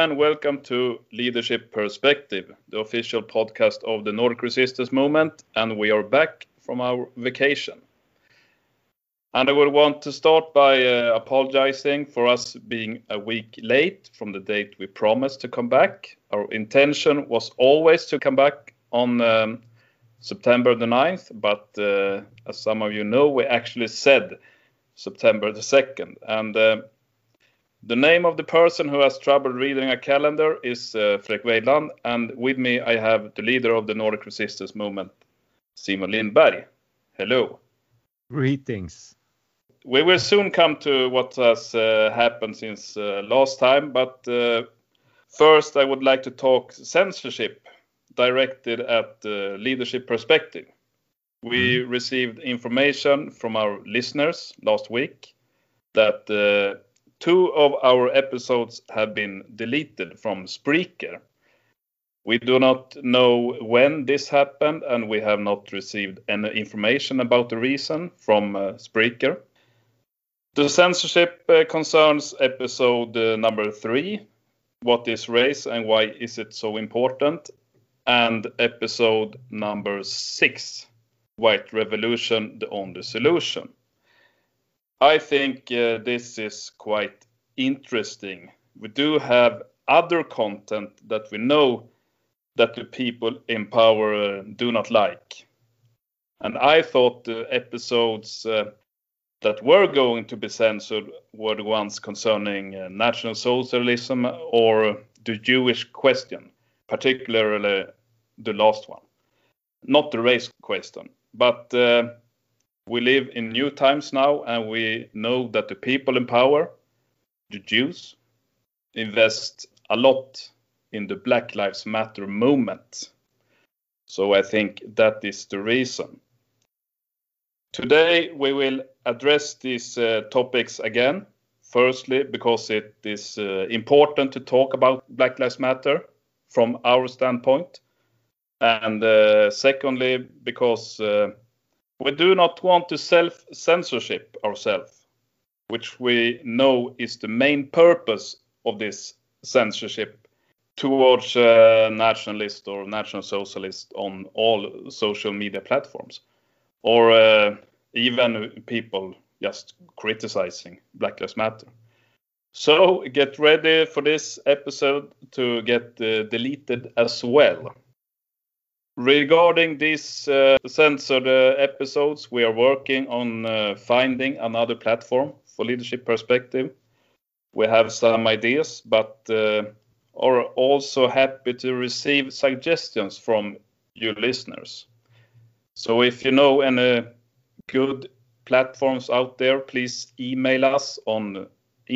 and welcome to Leadership Perspective, the official podcast of the Nordic Resistance Movement, and we are back from our vacation. And I would want to start by apologizing for us being a week late from the date we promised to come back. Our intention was always to come back on September the 9th, but as some of you know, we actually said September the 2nd. And the name of the person who has trouble reading a calendar is Fredrik Weidland, and with me I have the leader of the Nordic Resistance Movement, Simon Lindberg. Hello. Greetings. We will soon come to what has happened since last time, but first I would like to talk censorship directed at Leadership Perspective. We received information from our listeners last week that 2 of our episodes have been deleted from Spreaker. We do not know when this happened, and we have not received any information about the reason from Spreaker. The censorship concerns episode number 3, what is race and why is it so important, and episode number 6, White Revolution, the only solution. I think this is quite interesting. We do have other content that we know that the people in power do not like. And I thought the episodes that were going to be censored were the ones concerning National Socialism or the Jewish question, particularly the last one. Not the race question, but we live in new times now, and we know that the people in power, the Jews, invest a lot in the Black Lives Matter movement. So I think that is the reason. Today we will address these topics again. Firstly, because it is important to talk about Black Lives Matter from our standpoint. And secondly, because we do not want to self-censorship ourselves, which we know is the main purpose of this censorship towards nationalist or national socialist on all social media platforms, or even people just criticizing Black Lives Matter. So get ready for this episode to get deleted as well. Regarding these censored episodes, we are working on finding another platform for Leadership Perspective. We have some ideas, but are also happy to receive suggestions from you listeners. So if you know any good platforms out there, please email us on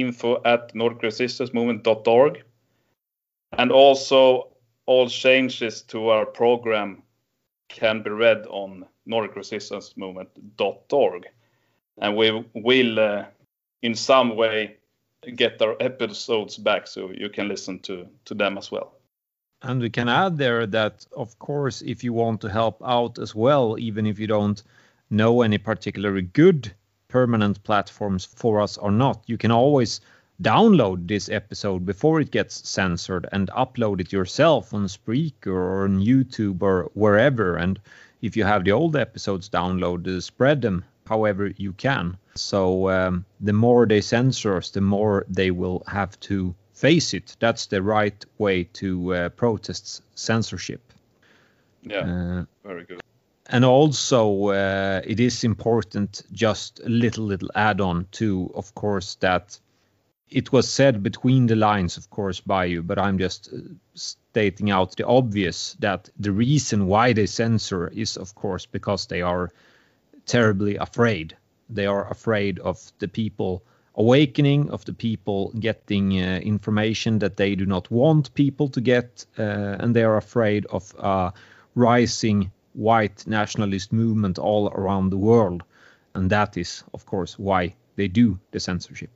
info@nordicresistancemovement.org. And also all changes to our program can be read on nordicresistancemovement.org. And we will in some way get our episodes back so you can listen to them as well. And we can add there that, of course, if you want to help out as well, even if you don't know any particularly good permanent platforms for us or not, you can always download this episode before it gets censored and upload it yourself on Spreaker or on YouTube or wherever. And if you have the old episodes downloaded, spread them however you can. So the more they censor us, the more they will have to face it. That's the right way to protest censorship. Yeah, very good. And also it is important, just a little add-on to, of course, that it was said between the lines, of course, by you, but I'm just stating out the obvious, that the reason why they censor is, of course, because they are terribly afraid. They are afraid of the people awakening, of the people getting information that they do not want people to get, and they are afraid of rising white nationalist movement all around the world. And that is, of course, why they do the censorship.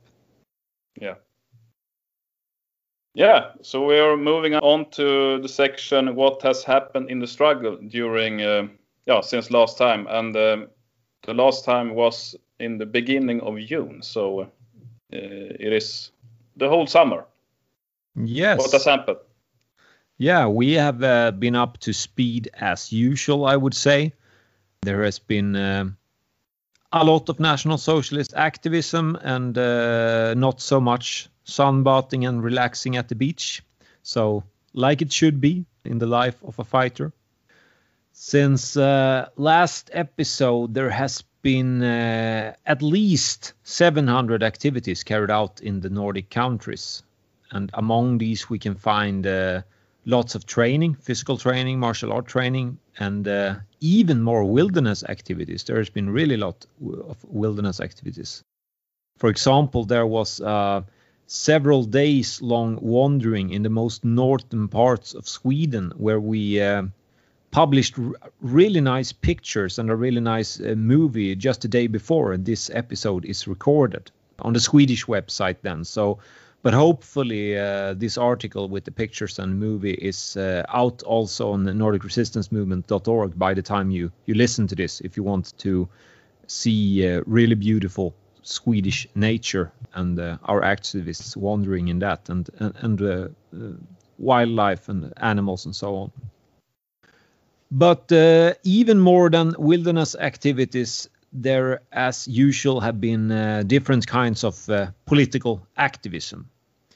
Yeah, so we are moving on to the section what has happened in the struggle during since last time, and the last time was in the beginning of June, so it is the whole summer. Yes. What has happened? Yeah, we have been up to speed as usual, I would say. There has been a lot of National Socialist activism and not so much sunbathing and relaxing at the beach. So, like it should be in the life of a fighter. Since last episode, there has been at least 700 activities carried out in the Nordic countries. And among these, we can find lots of training, physical training, martial art training, and even more wilderness activities. There has been really a lot of wilderness activities. For example, there was several days long wandering in the most northern parts of Sweden where we published really nice pictures and a really nice movie just the day before this episode is recorded on the Swedish website then. But hopefully this article with the pictures and movie is out also on the NordicResistanceMovement.org by the time you listen to this, if you want to see really beautiful Swedish nature and our activists wandering in that and wildlife and animals and so on. But even more than wilderness activities, there, as usual, have been different kinds of political activism.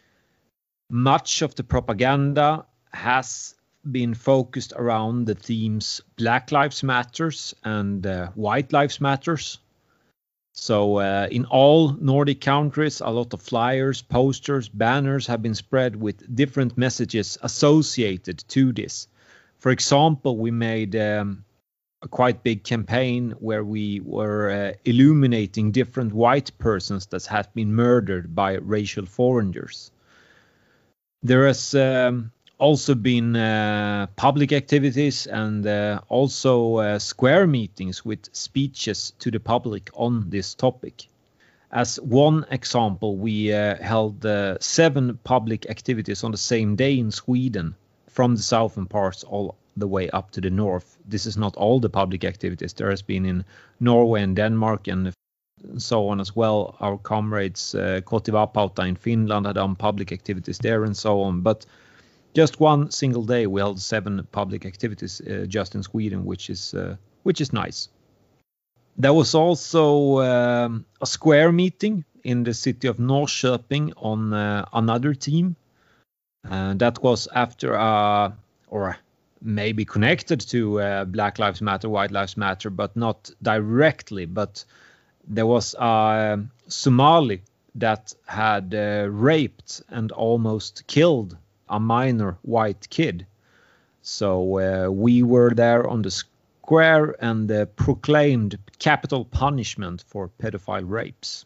Much of the propaganda has been focused around the themes Black Lives Matters and White Lives Matters. So in all Nordic countries, a lot of flyers, posters, banners have been spread with different messages associated to this. For example, we made a quite big campaign where we were illuminating different white persons that have been murdered by racial foreigners. There has also been public activities and also square meetings with speeches to the public on this topic. As one example, we held 7 public activities on the same day in Sweden, from the southern parts all the way up to the north. This is not all the public activities. There has been in Norway and Denmark and so on as well. Our comrades Kotivapauta in Finland had done public activities there and so on. But just one single day we held 7 public activities just in Sweden, which is nice. There was also a square meeting in the city of Norrköping on another theme. That was after or maybe connected to Black Lives Matter, White Lives Matter, but not directly. But there was a Somali that had raped and almost killed a minor white kid. So we were there on the square and proclaimed capital punishment for pedophile rapes.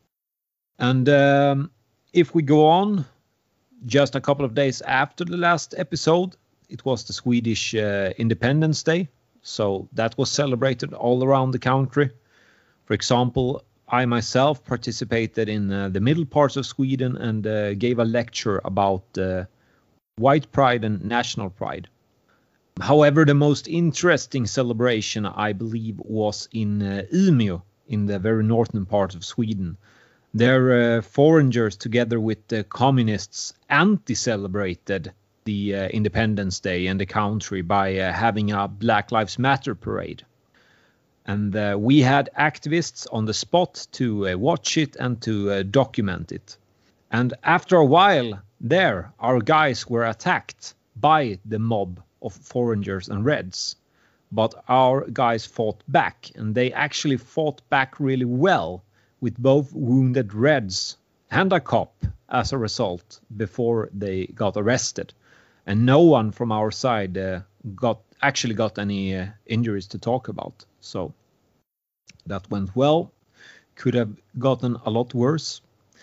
And if we go on, just a couple of days after the last episode, it was the Swedish Independence Day. So that was celebrated all around the country. For example, I myself participated in the middle parts of Sweden and gave a lecture about white pride and national pride. However, the most interesting celebration, I believe, was in Umeå, in the very northern part of Sweden. There, foreigners, together with the communists, anti-celebrated the Independence Day and the country by having a Black Lives Matter parade. And we had activists on the spot to watch it and to document it. And after a while there, our guys were attacked by the mob of foreigners and Reds. But our guys fought back, and they actually fought back really well, with both wounded Reds and a cop as a result before they got arrested. And no one from our side got any injuries to talk about. So that went well. Could have gotten a lot worse.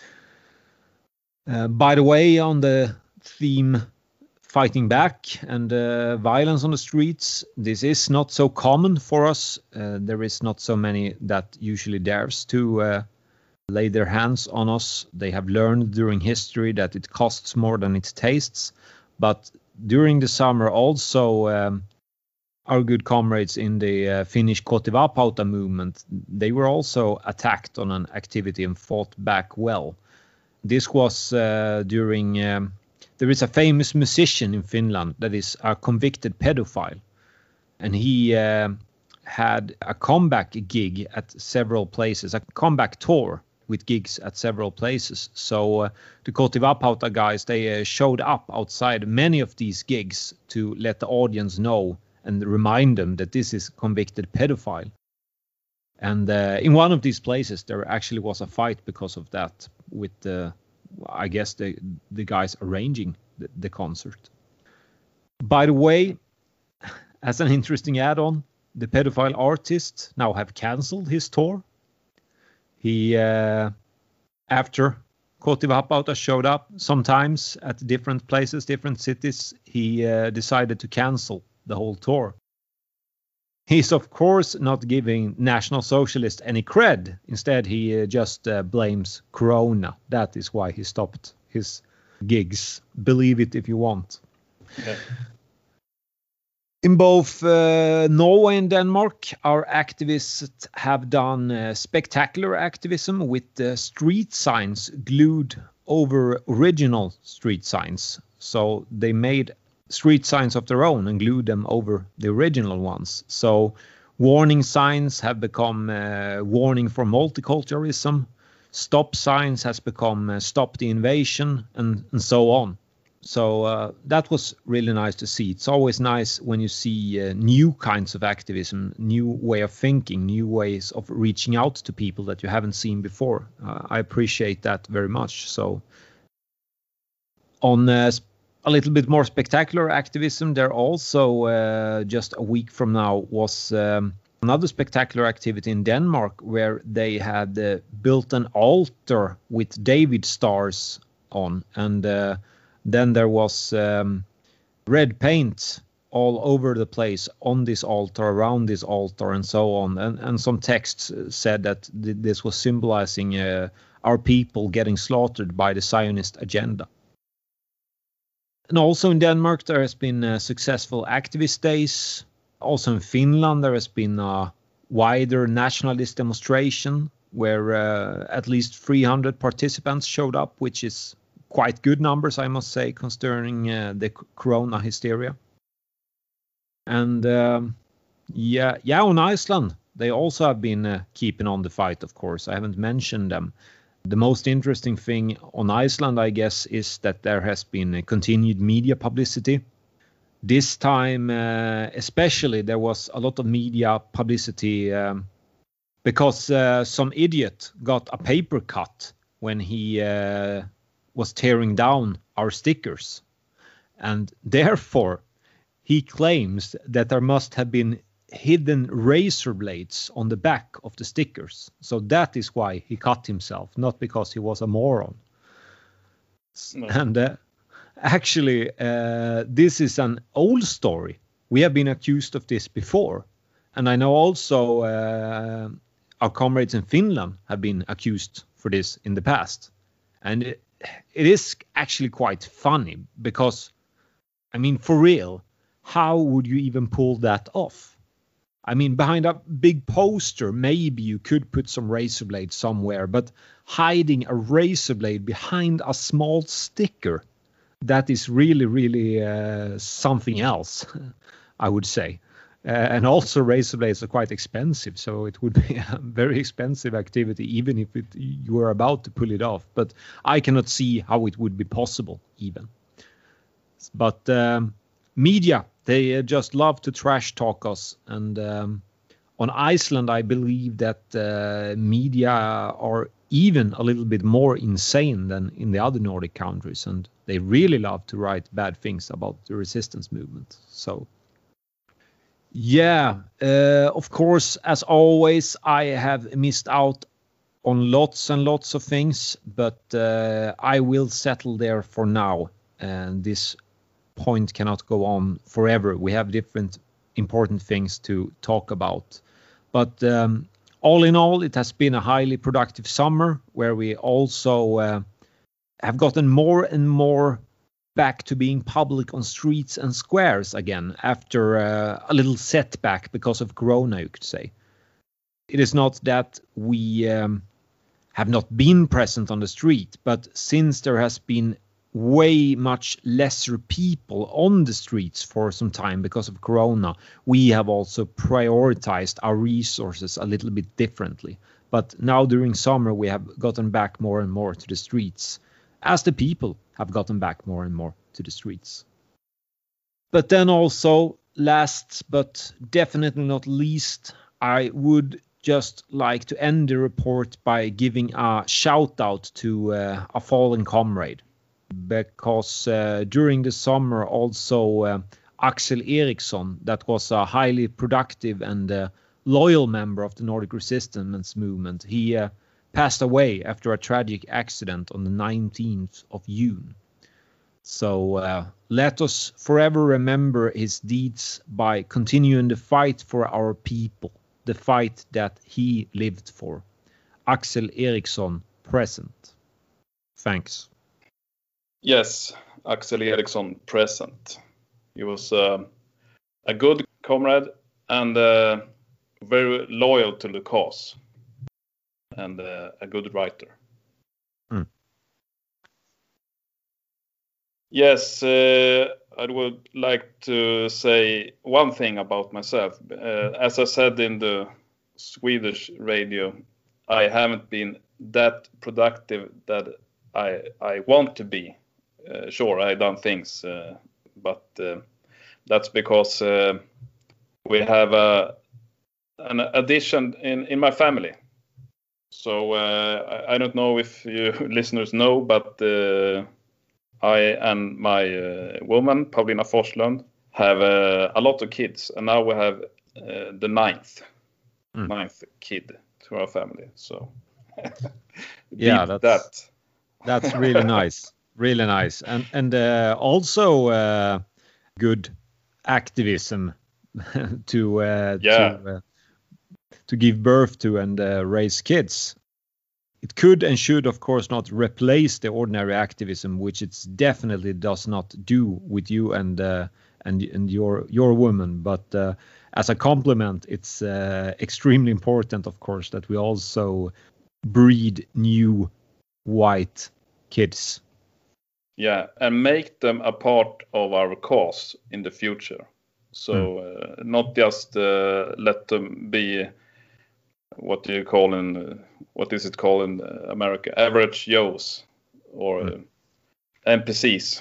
By the way, on the theme fighting back and violence on the streets, this is not so common for us. There is not so many that usually dares to lay their hands on us. They have learned during history that it costs more than it tastes. But during the summer also, our good comrades in the Finnish Kotivapauta movement, they were also attacked on an activity and fought back well. This was during there is a famous musician in Finland that is a convicted pedophile, and he had a comeback gig at several places, a comeback tour with gigs at several places. So the Kotivapauta guys, they showed up outside many of these gigs to let the audience know and remind them that this is convicted pedophile. And in one of these places, there actually was a fight because of that with I guess the guys arranging the concert. By the way, as an interesting add-on, the pedophile artist now have cancelled his tour. He, after Kotivapauta showed up sometimes at different places, different cities, he decided to cancel the whole tour. He's of course not giving National Socialist any cred. Instead, he just blames Corona. That is why he stopped his gigs. Believe it if you want. Yeah. In both Norway and Denmark, our activists have done spectacular activism with street signs glued over original street signs. So they made street signs of their own and glued them over the original ones. So warning signs have become warning for multiculturalism. Stop signs has become stop the invasion, and so on. So that was really nice to see. It's always nice when you see new kinds of activism, new way of thinking, new ways of reaching out to people that you haven't seen before. I appreciate that very much. So on a little bit more spectacular activism, there also just a week from now was another spectacular activity in Denmark where they had built an altar with David stars on, and then there was red paint all over the place on this altar, around this altar, and so on. And some texts said that this was symbolizing our people getting slaughtered by the Zionist agenda. And also in Denmark, there has been successful activist days. Also in Finland, there has been a wider nationalist demonstration where at least 300 participants showed up, which is quite good numbers, I must say, concerning the Corona hysteria. And on Iceland, they also have been keeping on the fight, of course. I haven't mentioned them. The most interesting thing on Iceland, I guess, is that there has been continued media publicity. This time, especially, there was a lot of media publicity because some idiot got a paper cut when he was tearing down our stickers. And therefore, he claims that there must have been hidden razor blades on the back of the stickers. So that is why he cut himself, not because he was a moron. No. And actually, this is an old story. We have been accused of this before. And I know also our comrades in Finland have been accused for this in the past. And it is actually quite funny because, I mean, for real, how would you even pull that off? I mean, behind a big poster, maybe you could put some razor blade somewhere, but hiding a razor blade behind a small sticker, that is really, really something else, I would say. And also razor blades are quite expensive, so it would be a very expensive activity, even if you were about to pull it off. But I cannot see how it would be possible, even. But media, they just love to trash talk us. And on Iceland, I believe that media are even a little bit more insane than in the other Nordic countries. And they really love to write bad things about the resistance movement. So, yeah, of course, as always, I have missed out on lots and lots of things. But I will settle there for now. And this point cannot go on forever. We have different important things to talk about. But all in all, it has been a highly productive summer where we also have gotten more and more back to being public on streets and squares again after a little setback because of Corona, you could say. It is not that we have not been present on the street, but since there has been way much lesser people on the streets for some time because of Corona, we have also prioritized our resources a little bit differently. But now during summer, we have gotten back more and more to the streets, as the people have gotten back more and more to the streets. But then also, last but definitely not least, I would just like to end the report by giving a shout out to a fallen comrade, because during the summer also Axel Eriksson, that was a highly productive and loyal member of the Nordic resistance movement, he passed away after a tragic accident on the 19th of June. So let us forever remember his deeds by continuing the fight for our people, the fight that he lived for. Axel Eriksson, present. Thanks. Yes, Axel Eriksson, present. He was a good comrade and very loyal to the cause, and a good writer. Yes, I would like to say one thing about myself. As I said in the Swedish radio, I haven't been that productive that I want to be. Sure, I've done things, but that's because we have an addition in my family. So I don't know if you listeners know, but I and my woman, Paulina Forslund, have a lot of kids. And now we have the ninth kid to our family. So yeah, that's really nice. Really nice. And also good activism to give birth to and raise kids. It could and should, of course, not replace the ordinary activism, which it definitely does not do with you and your woman. But as a complement, it's extremely important, of course, that we also breed new white kids. Yeah, and make them a part of our cause in the future. So not just let them be what is it called in America? Average Joes or NPCs.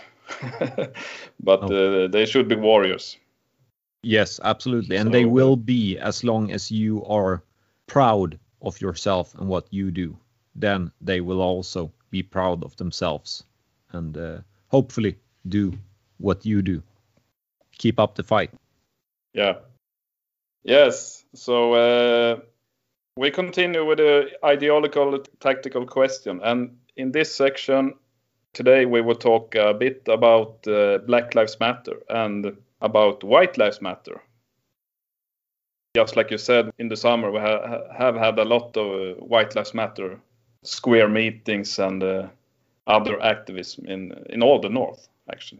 But they should be warriors. Yes, absolutely. And they will be, as long as you are proud of yourself and what you do. Then they will also be proud of themselves and hopefully do what you do. Keep up the fight. Yeah. Yes. So we continue with the ideological tactical question. And in this section today, we will talk a bit about Black Lives Matter and about White Lives Matter. Just like you said, in the summer, we have had a lot of White Lives Matter square meetings and other activism in all the North, actually.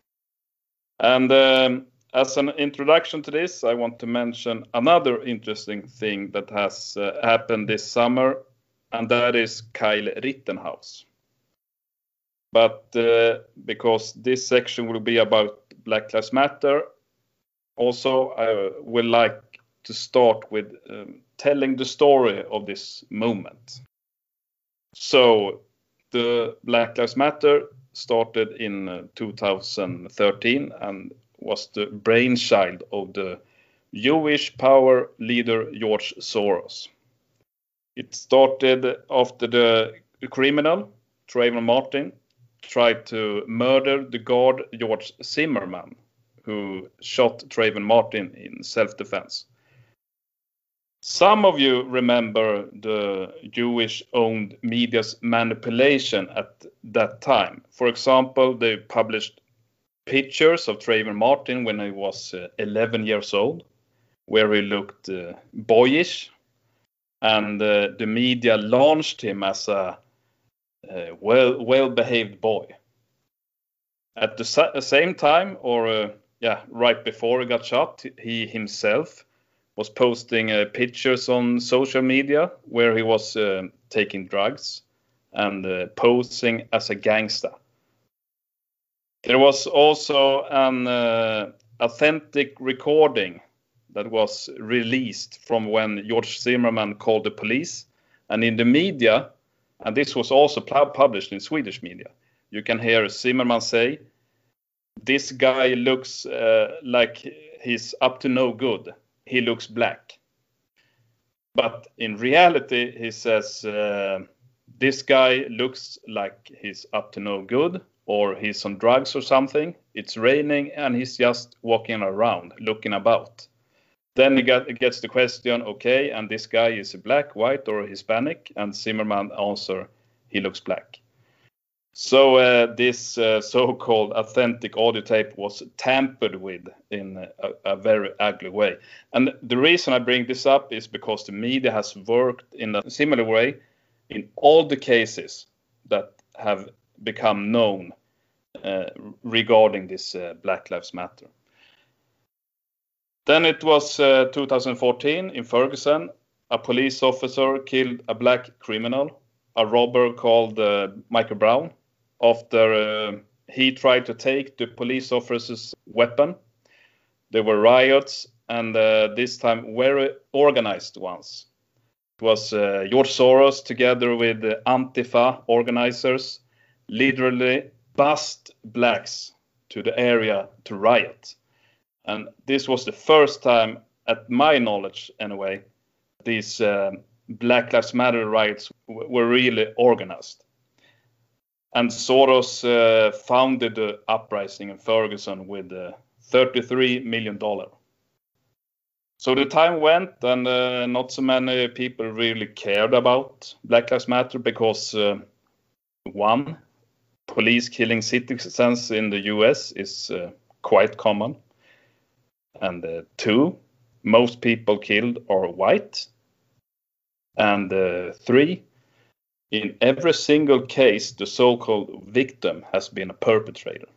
And as an introduction to this, I want to mention another interesting thing that has happened this summer, and that is Kyle Rittenhouse. But because this section will be about Black Lives Matter, also I would like to start with telling the story of this movement. So the Black Lives Matter started in 2013 and was the brainchild of the Jewish power leader George Soros. It started after the criminal Trayvon Martin tried to murder the guard George Zimmerman, who shot Trayvon Martin in self-defense. Some of you remember the Jewish-owned media's manipulation at that time. For example, they published pictures of Trayvon Martin when he was 11 years old, where he looked boyish, and the media launched him as a well-behaved boy. At the same time, or right before he got shot, he himself was posting pictures on social media where he was taking drugs and posing as a gangster. There was also an authentic recording that was released from when George Zimmerman called the police. And in the media, and this was also published in Swedish media, you can hear Zimmerman say, "This guy looks like he's up to no good. He looks black." But in reality, he says, "This guy looks like he's up to no good, or he's on drugs or something. It's raining and he's just walking around, looking about." Then he gets the question, okay, and this guy is black, white, or Hispanic? And Zimmerman answer, he looks black. So this so-called authentic audio tape was tampered with in a very ugly way. And the reason I bring this up is because the media has worked in a similar way in all the cases that have become known regarding this Black Lives Matter. Then it was 2014 in Ferguson. A police officer killed a black criminal, a robber called Michael Brown, after he tried to take the police officer's weapon. There were riots, and this time very organized ones. It was George Soros together with the Antifa organizers literally bussed blacks to the area to riot. And this was the first time, at my knowledge anyway, these Black Lives Matter riots were really organized. And Soros founded the uprising in Ferguson with $33 million. So the time went, and not so many people really cared about Black Lives Matter because, one, police killing citizens in the US is quite common. And two, most people killed are white. And three, in every single case, the so-called victim has been a perpetrator.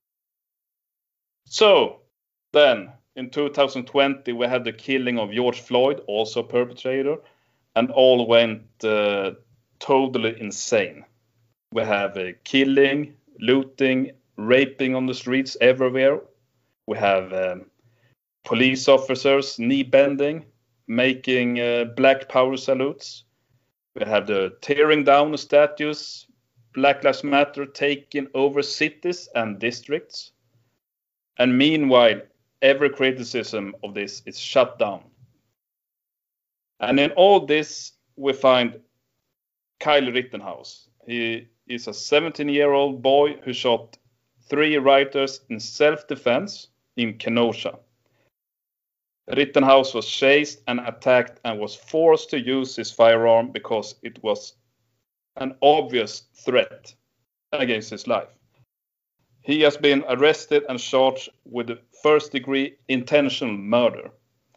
So then, in 2020, we had the killing of George Floyd, also a perpetrator, and all went totally insane. We have killing, looting, raping on the streets everywhere. We have police officers knee bending, making Black Power salutes. We have the tearing down of statues, Black Lives Matter taking over cities and districts. And meanwhile, every criticism of this is shut down. And in all this, we find Kyle Rittenhouse. He is a 17-year-old boy who shot 3 rioters in self-defense in Kenosha. Rittenhouse was chased and attacked and was forced to use his firearm because it was an obvious threat against his life. He has been arrested and charged with first-degree intentional murder.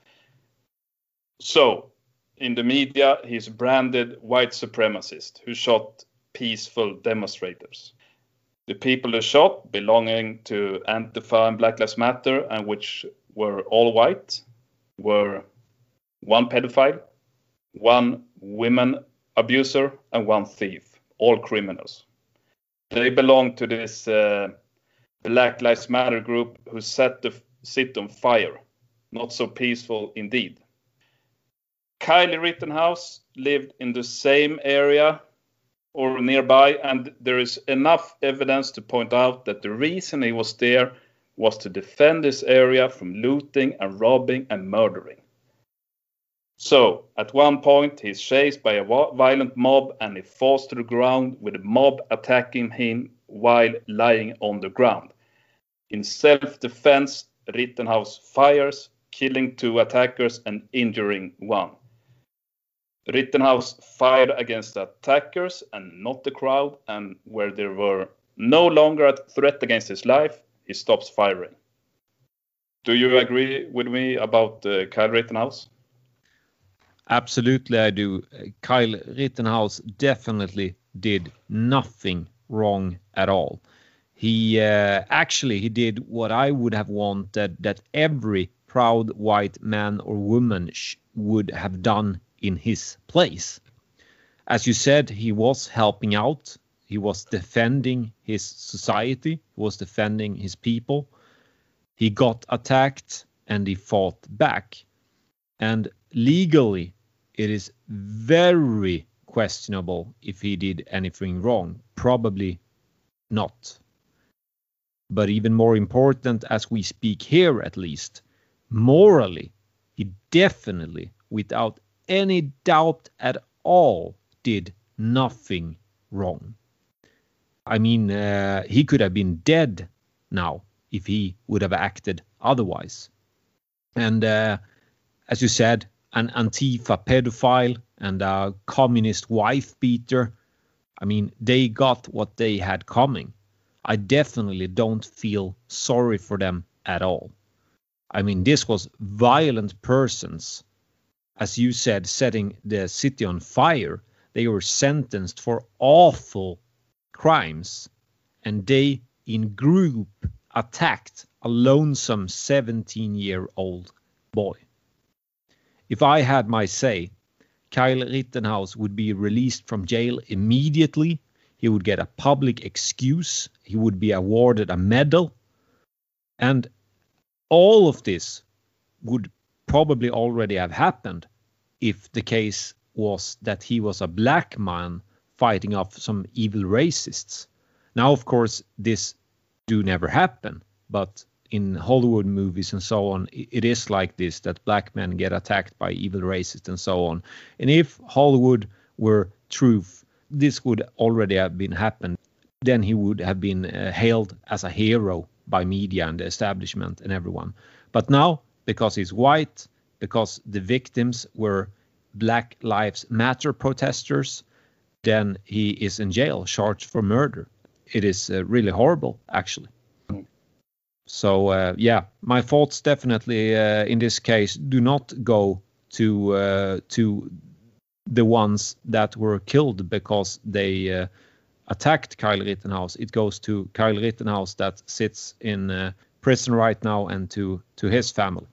So, in the media, he's branded white supremacist who shot peaceful demonstrators. The people who shot, belonging to Antifa and Black Lives Matter, and which were all white, were 1 pedophile, 1 women abuser, and 1 thief, all criminals. They belong to this Black Lives Matter group who set the city on fire. Not so peaceful indeed. Kyle Rittenhouse lived in the same area or nearby, and there is enough evidence to point out that the reason he was there was to defend this area from looting and robbing and murdering. So, at one point, he's chased by a violent mob and he falls to the ground with the mob attacking him while lying on the ground. In self-defense, Rittenhouse fires, killing 2 attackers and injuring 1. Rittenhouse fired against the attackers and not the crowd, and where there were no longer a threat against his life, he stops firing. Do you agree with me about Kyle Rittenhouse? Absolutely, I do. Kyle Rittenhouse definitely did nothing wrong at all. He did what I would have wanted that every proud white man or woman would have done in his place. As you said, he was helping out. He was defending his society. He was defending his people. He got attacked and he fought back. And legally, it is very questionable if he did anything wrong. Probably not. But even more important, as we speak here at least, morally, he definitely, without any doubt at all, did nothing wrong. I mean, he could have been dead now if he would have acted otherwise. And as you said, an Antifa pedophile and a communist wife beater, I mean, they got what they had coming. I definitely don't feel sorry for them at all. I mean, this was violent persons, as you said, setting the city on fire. They were sentenced for awful crimes, and they, in group, attacked a lonesome 17-year-old boy. If I had my say, Kyle Rittenhouse would be released from jail immediately. He would get a public excuse. He would be awarded a medal. And all of this would probably already have happened if the case was that he was a black man fighting off some evil racists. Now, of course, this do never happen, but in Hollywood movies and so on, it is like this, that black men get attacked by evil racists and so on. And if Hollywood were truth, this would already have been happened. Then he would have been hailed as a hero by media and the establishment and everyone. But now, because he's white, because the victims were Black Lives Matter protesters, then he is in jail, charged for murder. It is really horrible, actually. So, yeah, my thoughts definitely in this case do not go to the ones that were killed because they attacked Kyle Rittenhouse. It goes to Kyle Rittenhouse that sits in prison right now and to his family.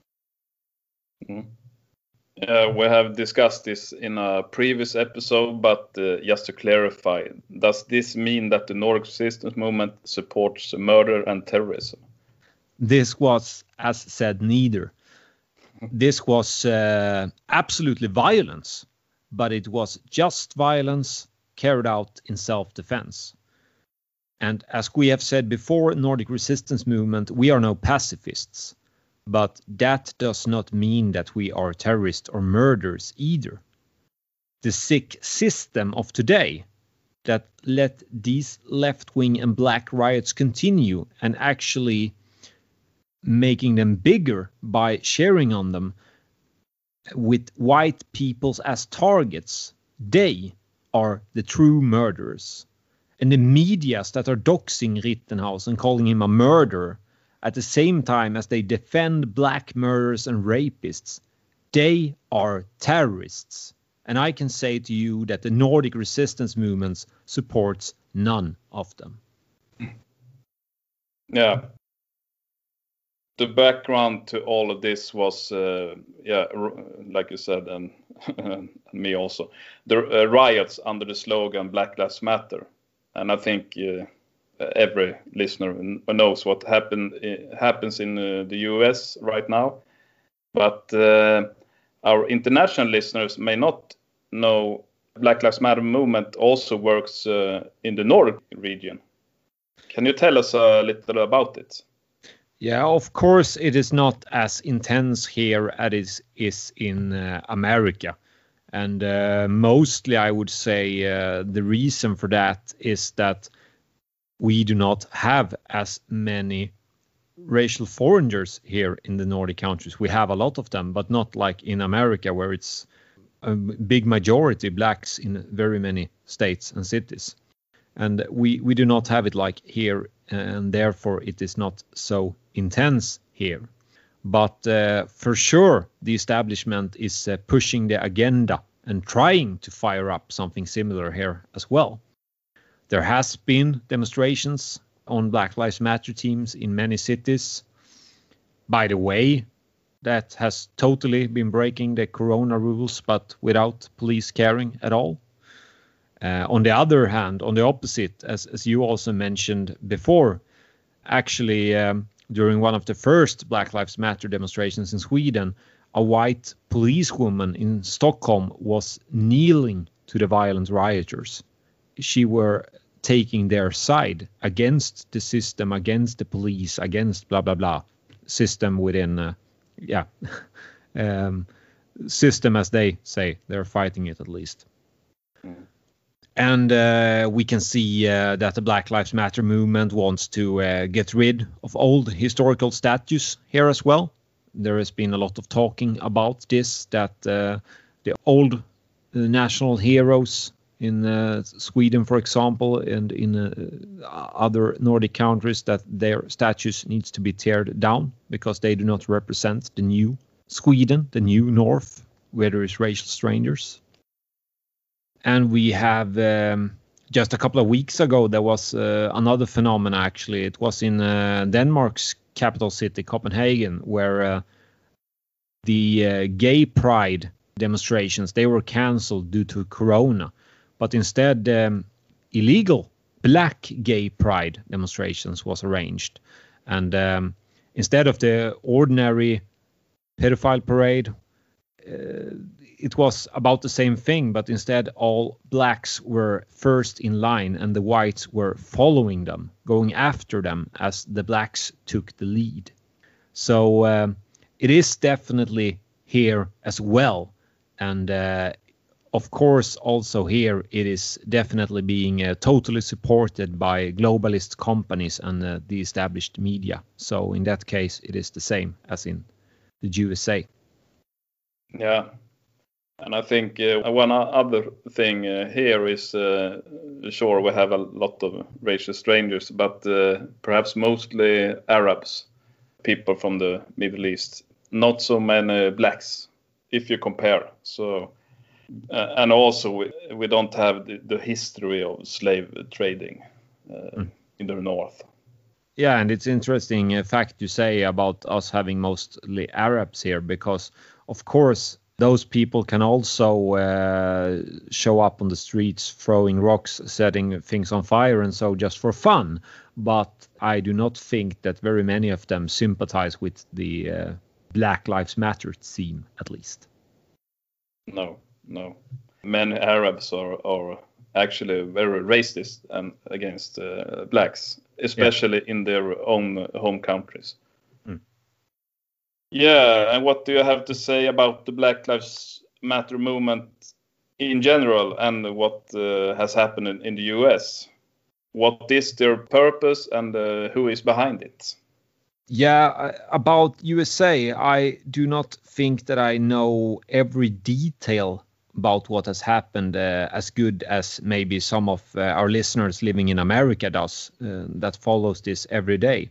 We have discussed this in a previous episode, but just to clarify, does this mean that the Nordic Resistance Movement supports murder and terrorism? This was, as said, neither. This was absolutely violence, but it was just violence carried out in self-defense. And as we have said before, Nordic Resistance Movement, we are no pacifists. But that does not mean that we are terrorists or murderers either. The sick system of today that let these left-wing and black riots continue and actually making them bigger by sharing on them with white peoples as targets, they are the true murderers. And the medias that are doxing Rittenhouse and calling him a murderer, at the same time as they defend black murderers and rapists, they are terrorists. And I can say to you that the Nordic Resistance Movement supports none of them. Yeah. The background to all of this was, like you said, and me also, the riots under the slogan Black Lives Matter. And I think every listener knows what happens in the US right now. But our international listeners may not know Black Lives Matter movement also works in the Nordic region. Can you tell us a little about it? Yeah, of course, it is not as intense here as it is in America. And mostly, I would say the reason for that is that we do not have as many racial foreigners here in the Nordic countries. We have a lot of them, but not like in America, where it's a big majority blacks in very many states and cities. And we do not have it like here, and therefore it is not so intense here. But for sure, the establishment is pushing the agenda and trying to fire up something similar here as well. There has been demonstrations on Black Lives Matter teams in many cities. By the way, that has totally been breaking the corona rules, but without police caring at all. On the other hand, on the opposite, as you also mentioned before, actually during one of the first Black Lives Matter demonstrations in Sweden, a white policewoman in Stockholm was kneeling to the violent rioters. She were taking their side against the system, against the police, against blah, blah, blah, system within, system as they say, they're fighting it at least. And we can see that the Black Lives Matter movement wants to get rid of old historical statues here as well. There has been a lot of talking about this, that the old national heroes in Sweden, for example, and in other Nordic countries, that their statues needs to be teared down because they do not represent the new Sweden, the new North, where there is racial strangers. And we have just a couple of weeks ago, there was another phenomenon, actually. It was in Denmark's capital city, Copenhagen, where the gay pride demonstrations, they were cancelled due to Corona. But instead, illegal black gay pride demonstrations was arranged. And instead of the ordinary pedophile parade, it was about the same thing, but instead all blacks were first in line and the whites were following them, going after them as the blacks took the lead. So it is definitely here as well. And of course, also here, it is definitely being totally supported by globalist companies and the established media. So in that case, it is the same as in the USA. Yeah. And I think one other thing here is, sure, we have a lot of racial strangers, but perhaps mostly Arabs, people from the Middle East, not so many blacks, if you compare. So, and also we don't have the history of slave trading in the north. Yeah, and it's interesting fact you say about us having mostly Arabs here, because of course those people can also show up on the streets, throwing rocks, setting things on fire, and so just for fun. But I do not think that very many of them sympathize with the Black Lives Matter theme, at least. No. Many Arabs are actually very racist and against blacks, especially in their own home countries. Yeah, and what do you have to say about the Black Lives Matter movement in general and what has happened in the US? What is their purpose and who is behind it? Yeah, about USA, I do not think that I know every detail about what has happened as good as maybe some of our listeners living in America does, that follows this every day.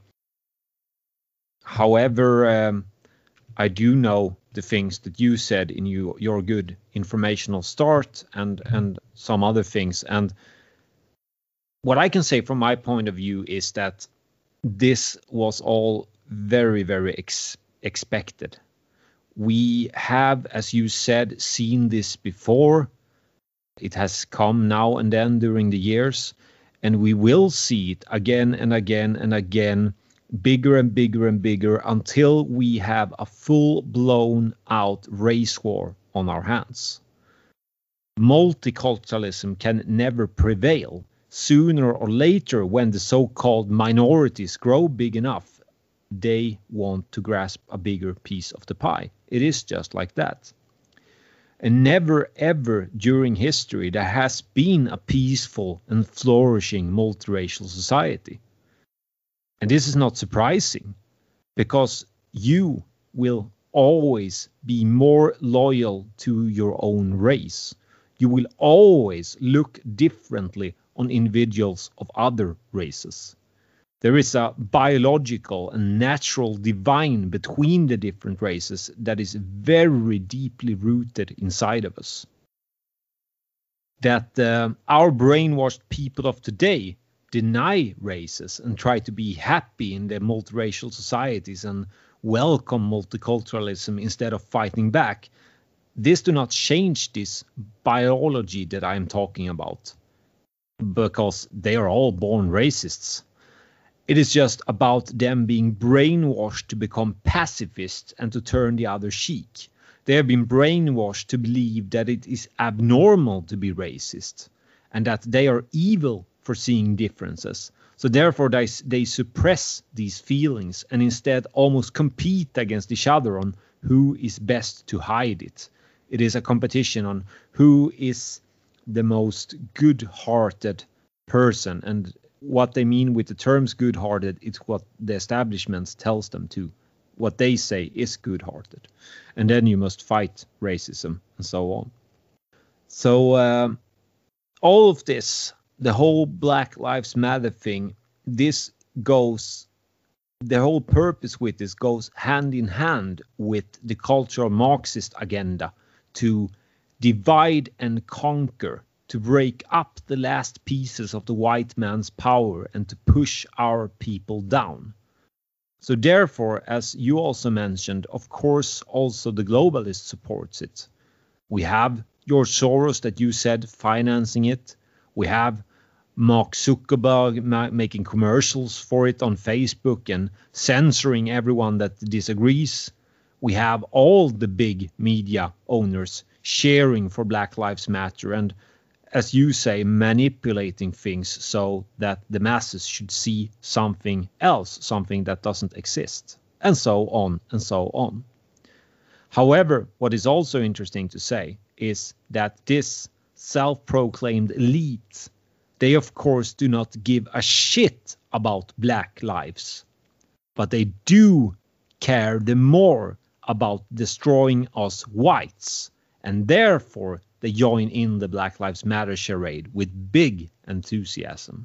However, I do know the things that you said in your good informational start and some other things. And what I can say from my point of view is that this was all very, very expected. We have, as you said, seen this before. It has come now and then during the years, and we will see it again and again and again, bigger and bigger and bigger, until we have a full-blown out race war on our hands. Multiculturalism can never prevail. Sooner or later, when the so-called minorities grow big enough, they want to grasp a bigger piece of the pie. It is just like that. And never ever during history there has been a peaceful and flourishing multiracial society. And this is not surprising, because you will always be more loyal to your own race. You will always look differently on individuals of other races. There is a biological and natural divine between the different races that is very deeply rooted inside of us. That our brainwashed people of today deny races and try to be happy in their multiracial societies and welcome multiculturalism instead of fighting back. This do not change this biology that I am talking about. because they are all born racists. It is just about them being brainwashed to become pacifists and to turn the other cheek. They have been brainwashed to believe that it is abnormal to be racist and that they are evil for seeing differences. So therefore they suppress these feelings and instead almost compete against each other on who is best to hide it. It is a competition on who is the most good-hearted person, and what they mean with the terms good-hearted is what the establishment tells them to. What they say is good-hearted. And then you must fight racism and so on. So all of this, the whole Black Lives Matter thing, the whole purpose with this goes hand in hand with the cultural Marxist agenda to divide and conquer, to break up the last pieces of the white man's power and to push our people down. So therefore, as you also mentioned, of course, also the globalist supports it. We have George Soros, that you said, financing it. We have Mark Zuckerberg making commercials for it on Facebook and censoring everyone that disagrees. We have all the big media owners sharing for Black Lives Matter and, as you say, manipulating things so that the masses should see something else, something that doesn't exist, and so on and so on. However, what is also interesting to say is that this self-proclaimed elite, they of course do not give a shit about Black lives, but they do care the more about destroying us whites, and therefore they join in the Black Lives Matter charade with big enthusiasm.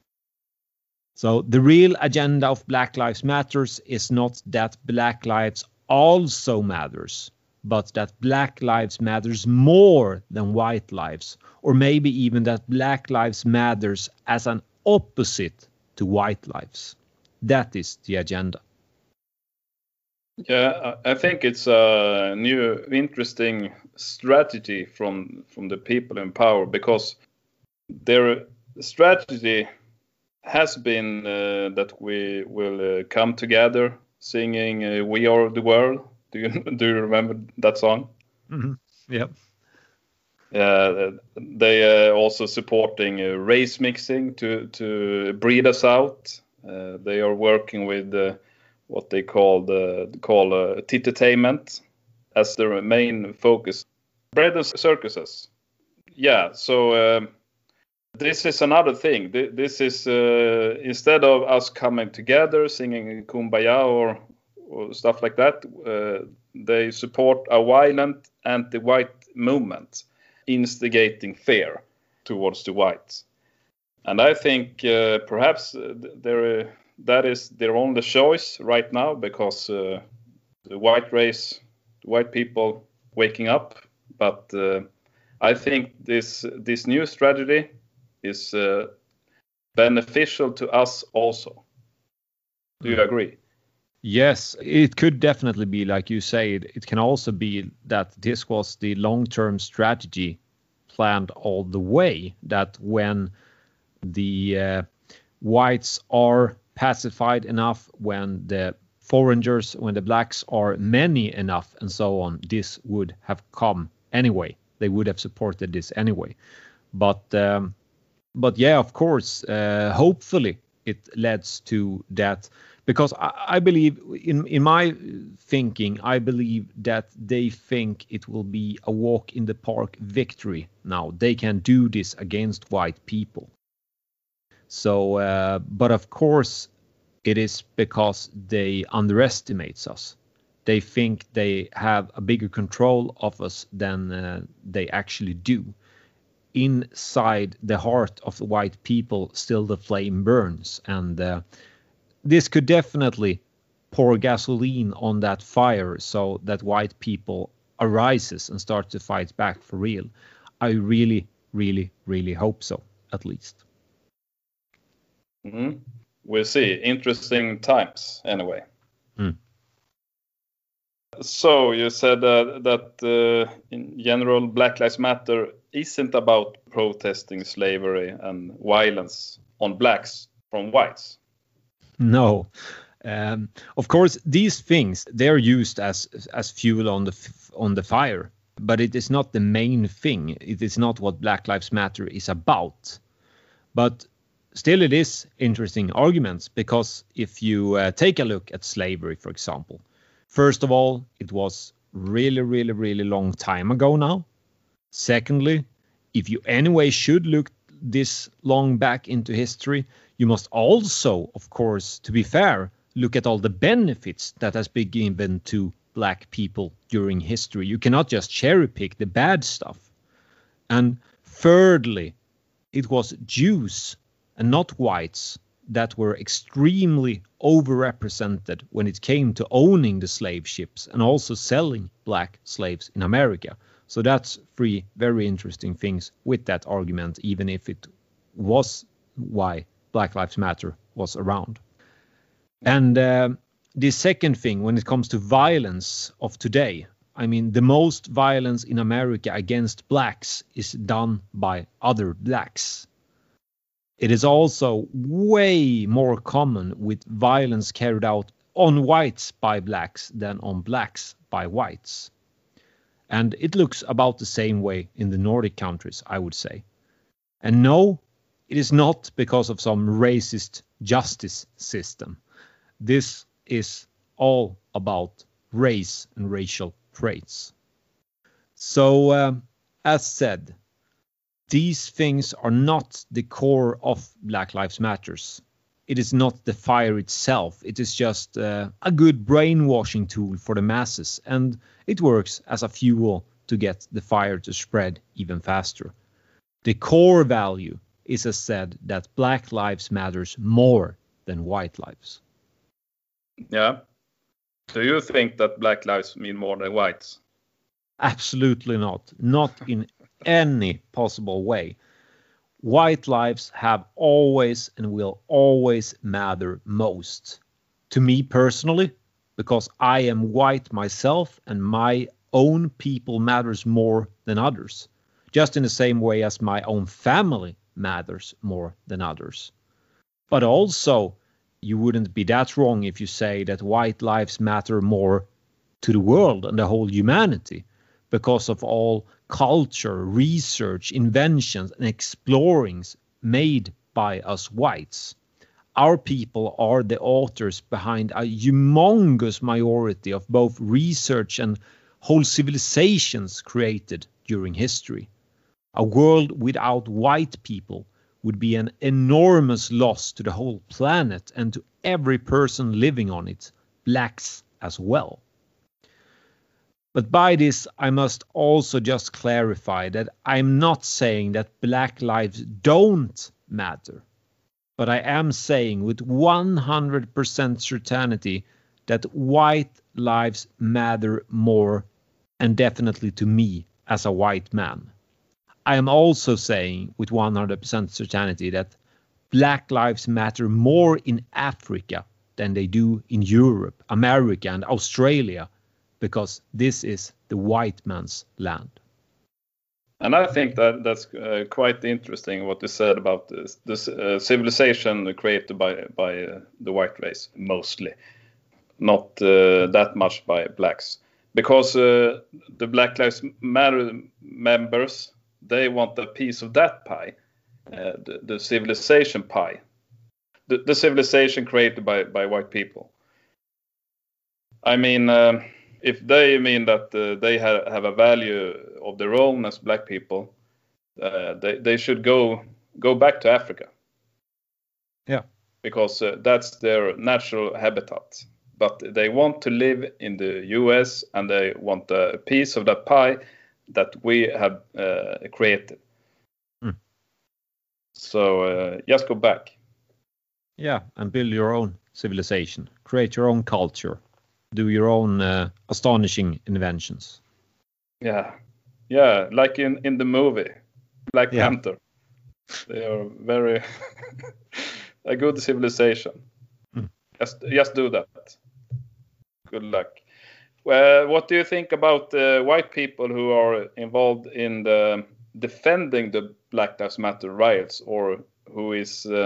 So the real agenda of Black Lives Matters is not that Black lives also matters, but that Black lives matters more than white lives, or maybe even that Black lives matters as an opposite to white lives. That is the agenda. Yeah, I think it's a new, interesting strategy from the people in power, because their strategy has been that we will come together singing "We Are the World." Do you remember that song? Mm-hmm. Yep. They also supporting race mixing to breed us out. They are working with what they call tittertainment as their main focus. Bread and circuses. Yeah, so this is another thing. This is instead of us coming together singing Kumbaya or stuff like that, they support a violent anti-white movement, instigating fear towards the whites. And I think perhaps that is their only choice right now, because the white race, the white people waking up. But I think this new strategy is beneficial to us also. Do you agree? Yes, it could definitely be, like you say, it can also be that this was the long-term strategy planned all the way, that when the whites are pacified enough, when the foreigners, when the blacks are many enough and so on, this would have come anyway. They would have supported this anyway. But yeah, of course, hopefully it leads to that. Because I believe, in my thinking, I believe that they think it will be a walk in the park victory now. They can do this against white people. So, but of course, it is because they underestimate us. They think they have a bigger control of us than they actually do. Inside the heart of the white people, still the flame burns, and this could definitely pour gasoline on that fire so that white people arises and start to fight back for real. I really, really, really hope so, at least. Mm-hmm. We'll see. Interesting times, anyway. So you said that in general, Black Lives Matter isn't about protesting slavery and violence on blacks from whites. No. Of course, these things, they're used as fuel on the fire, but it is not the main thing. It is not what Black Lives Matter is about. But still, it is interesting arguments, because if you take a look at slavery, for example, first of all, it was really, really, really long time ago now. Secondly, if you anyway should look this long back into history, you must also, of course, to be fair, look at all the benefits that has been given to black people during history. You cannot just cherry pick the bad stuff. And thirdly, it was Jews and not whites that were extremely overrepresented when it came to owning the slave ships and also selling black slaves in America. So that's three very interesting things with that argument, even if it was why Black Lives Matter was around. And the second thing, when it comes to violence of today, I mean, the most violence in America against blacks is done by other blacks. It is also way more common with violence carried out on whites by blacks than on blacks by whites. And it looks about the same way in the Nordic countries, I would say. And no, it is not because of some racist justice system. This is all about race and racial traits. So, as said, these things are not the core of Black Lives Matters. It is not the fire itself. It is just a good brainwashing tool for the masses, and it works as a fuel to get the fire to spread even faster. The core value is, as said, that Black lives matters more than white lives. Yeah. Do you think that black lives mean more than whites? Absolutely not. Not in any possible way. White lives have always and will always matter most. To me personally, because I am white myself and my own people matters more than others. Just in the same way as my own family matters more than others. But also, you wouldn't be that wrong if you say that white lives matter more to the world and the whole humanity because of all culture, research, inventions, and explorings made by us whites. Our people are the authors behind a humongous majority of both research and whole civilizations created during history. A world without white people would be an enormous loss to the whole planet and to every person living on it, blacks as well. But by this, I must also just clarify that I'm not saying that black lives don't matter, but I am saying with 100% certainty that white lives matter more, and definitely to me as a white man. I am also saying with 100% certainty that black lives matter more in Africa than they do in Europe, America, and Australia, because this is the white man's land. And I think that that's quite interesting what you said about this civilization created by the white race, mostly, not that much by blacks. Because the Black Lives Matter members, they want a piece of that pie, the civilization pie, the civilization created by white people. I mean, if they mean that they have a value of their own as black people, they should go back to Africa. Yeah, because that's their natural habitat. But they want to live in the US, and they want a piece of that pie that we have created. Mm. So just go back. Yeah, and build your own civilization. Create your own culture. Do your own astonishing inventions. Yeah, like in the movie Black Panther. They are very a good civilization. Mm. Just do that. Good luck. Well, what do you think about white people who are involved in the defending the Black Lives Matter riots, or who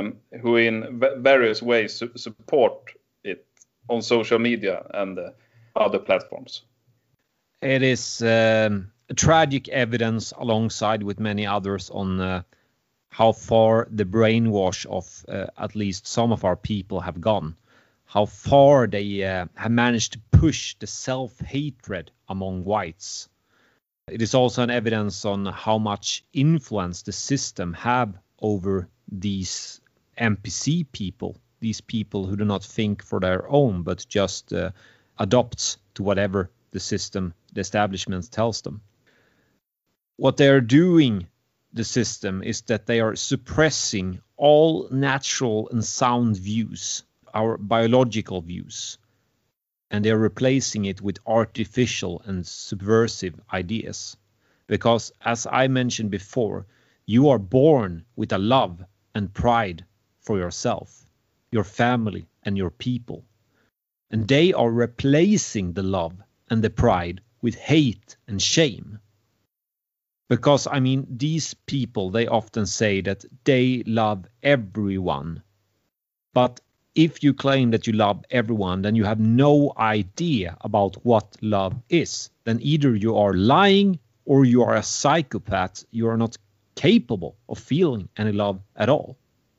in various ways support it on social media and other platforms? It is tragic evidence, alongside with many others, on how far the brainwash of at least some of our people have gone, how far they have managed to push the self-hatred among whites. It is also an evidence on how much influence the system have over these NPC people, these people who do not think for their own, but just adopt to whatever the system, the establishment tells them. What they are doing, the system, is that they are suppressing all natural and sound views, our biological views, and they're replacing it with artificial and subversive ideas. Because, as I mentioned before, you are born with a love and pride for yourself, your family, and your people. And they are replacing the love and the pride with hate and shame. Because, I mean, these people, they often say that they love everyone. But if you claim that you love everyone, then you have no idea about what love is. Then either you are lying or you are a psychopath. You are not capable of feeling any love at all.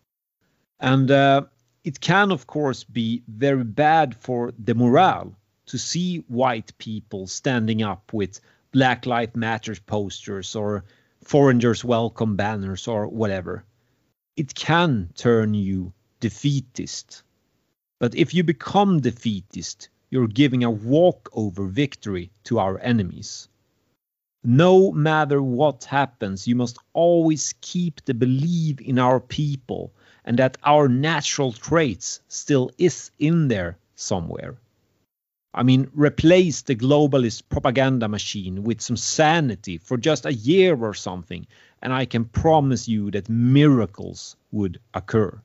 And it can, of course, be very bad for the morale to see white people standing up with Black Lives Matter posters or Foreigners Welcome banners or whatever. It can turn you defeatist. But if you become defeatist, you're giving a walkover victory to our enemies. No matter what happens, you must always keep the belief in our people and that our natural traits still is in there somewhere. I mean, replace the globalist propaganda machine with some sanity for just a year or something, and I can promise you that miracles would occur.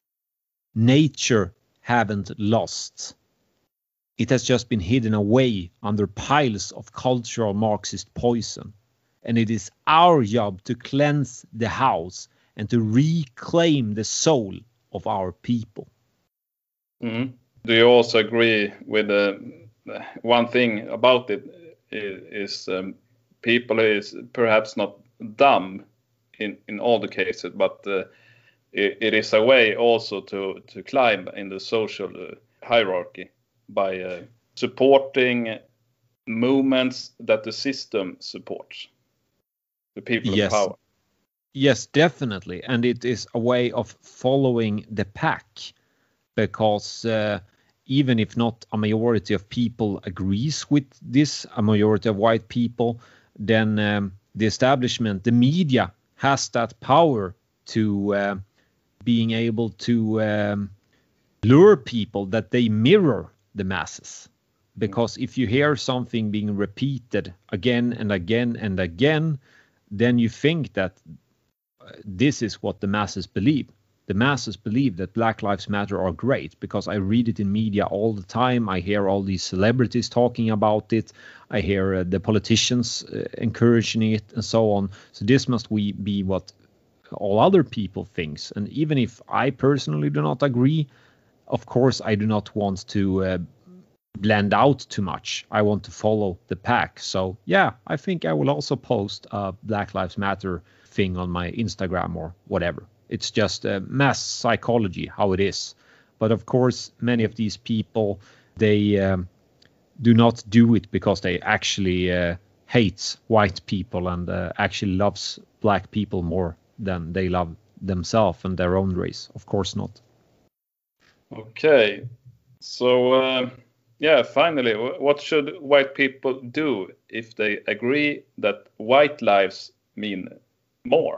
Nature haven't lost. It has just been hidden away under piles of cultural Marxist poison. And it is our job to cleanse the house and to reclaim the soul of our people. Mm-hmm. Do you also agree with one thing about it is people is perhaps not dumb in all the cases, but it is a way also to climb in the social hierarchy by supporting movements that the system supports, the people of power. Yes, definitely. And it is a way of following the pack, because even if not a majority of people agrees with this, a majority of white people, then the establishment, the media, has that power to being able to lure people that they mirror the masses. Because if you hear something being repeated again and again and again, then you think that this is what the masses believe. The masses believe that Black Lives Matter are great because I read it in media all the time. I hear all these celebrities talking about it. I hear the politicians encouraging it and so on. So this must be what all other people thinks. And even if I personally do not agree, of course, I do not want to blend out too much. I want to follow the pack. So yeah, I think I will also post a Black Lives Matter thing on my Instagram or whatever. It's just mass psychology, how it is. But of course, many of these people, they do not do it because they actually hate white people and actually loves black people more than they love themselves and their own race. Of course not. Okay. So, finally, what should white people do if they agree that white lives mean more?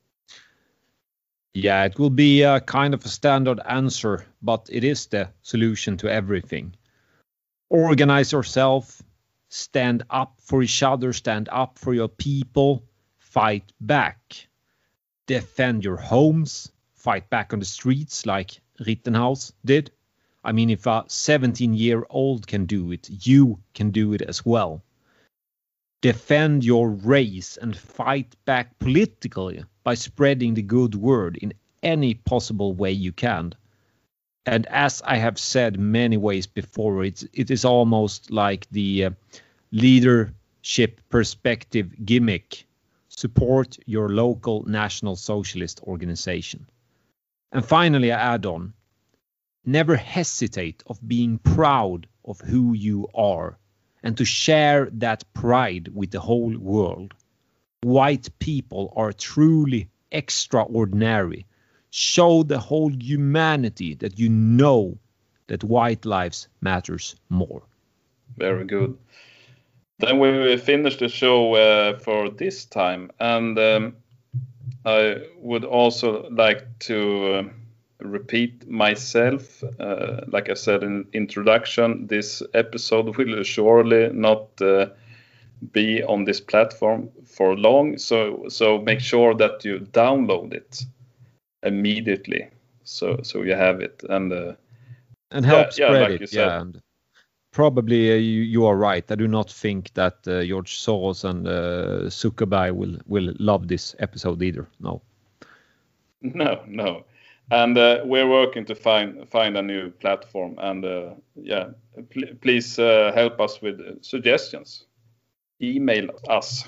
Yeah, it will be a kind of a standard answer, but it is the solution to everything. Organize yourself, stand up for each other, stand up for your people, fight back. Defend your homes, fight back on the streets like Rittenhouse did. I mean, if a 17-year-old can do it, you can do it as well. defend your race and fight back politically by spreading the good word in any possible way you can. And as I have said many ways before, it is almost like the leadership perspective gimmick. Support your local National Socialist organization. And finally, I add on, never hesitate of being proud of who you are and to share that pride with the whole world. White people are truly extraordinary. Show the whole humanity that you know that white lives matters more. Very good. Then we will finish the show for this time. And I would also like to repeat myself. Like I said in introduction, this episode will surely not be on this platform for long. So make sure that you download it immediately, so you have it and help spread like it. Yeah, and probably you are right. I do not think that George Soros and Zuckerberg will love this episode either. No. And we're working to find a new platform. And please help us with suggestions. Email us.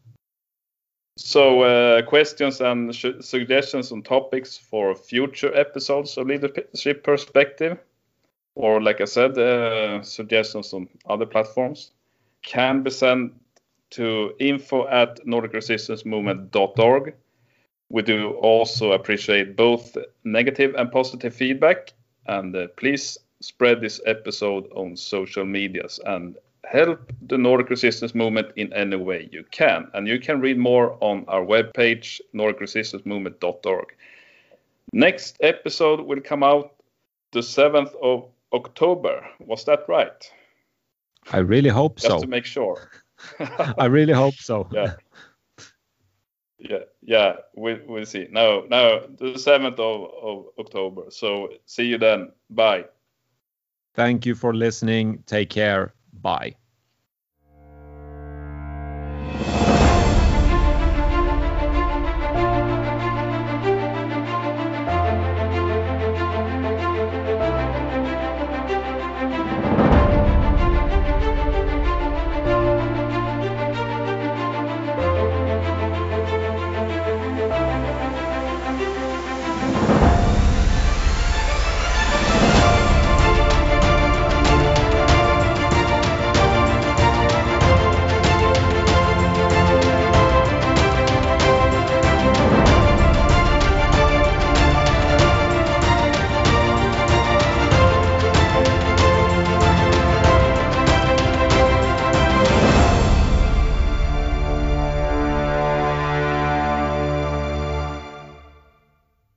So questions and suggestions on topics for future episodes of Leadership Perspective, or like I said, suggestions on other platforms, can be sent to info@NordicResistanceMovement.org. We do also appreciate both negative and positive feedback, and please spread this episode on social medias and help the Nordic Resistance Movement in any way you can. And you can read more on our webpage, NordicResistanceMovement.org. Next episode will come out the 7th of October. Was that right? I really hope so. Just to make sure. I really hope so. Yeah. We'll see. No, the 7th of October. So see you then. Bye. Thank you for listening. Take care. Bye.